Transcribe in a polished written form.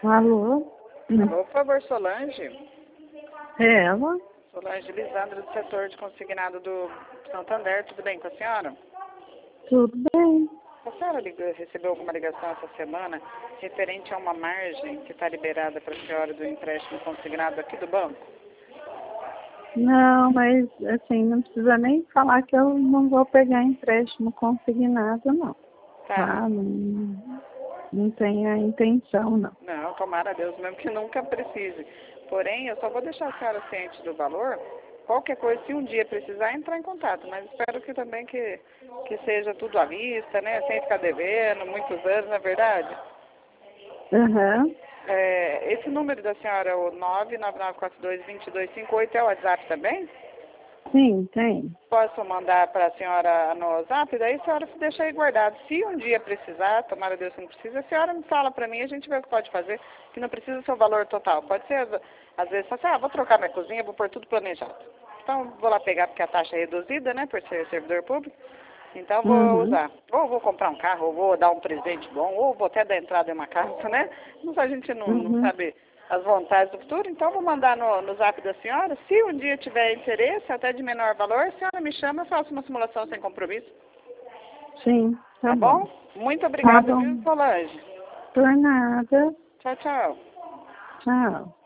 Alô? Alô, por favor, Solange. É ela? Solange Lisandra, do setor de consignado do Santander. Tudo bem com a senhora? Tudo bem. A senhora recebeu alguma ligação essa semana referente a uma margem que está liberada para a senhora do empréstimo consignado aqui do banco? Não, mas assim, não precisa nem falar que eu não vou pegar empréstimo consignado, não. Tá. Não tenho a intenção, não. Não, tomara a Deus, mesmo que nunca precise. Porém, eu só vou deixar a senhora ciente do valor. Qualquer coisa, se um dia precisar, entrar em contato. Mas espero que também que seja tudo à vista, né? Sem ficar devendo, muitos anos, não é verdade? Aham. Esse número da senhora, o 999422258, é o WhatsApp também? Sim, tem. Posso mandar para a senhora no WhatsApp? Daí a senhora deixa aí guardado. Se um dia precisar, tomara Deus que não precisa, a senhora me fala para mim e a gente vê o que pode fazer, que não precisa ser o valor total. Pode ser, às vezes, assim, vou trocar minha cozinha, vou pôr tudo planejado. Então, vou lá pegar porque a taxa é reduzida, né, por ser servidor público. Então, vou Uhum. usar. Ou vou comprar um carro, ou vou dar um presente bom, ou vou até dar entrada em uma casa, né? A gente não Uhum. sabe as vontades do futuro. Então, vou mandar no zap da senhora. Se um dia tiver interesse, até de menor valor, a senhora me chama, eu faço uma simulação sem compromisso. Sim, tá Tá bom. bom? Muito Tá obrigada, bom. viu, Solange? Por nada. Tchau, tchau. Tchau.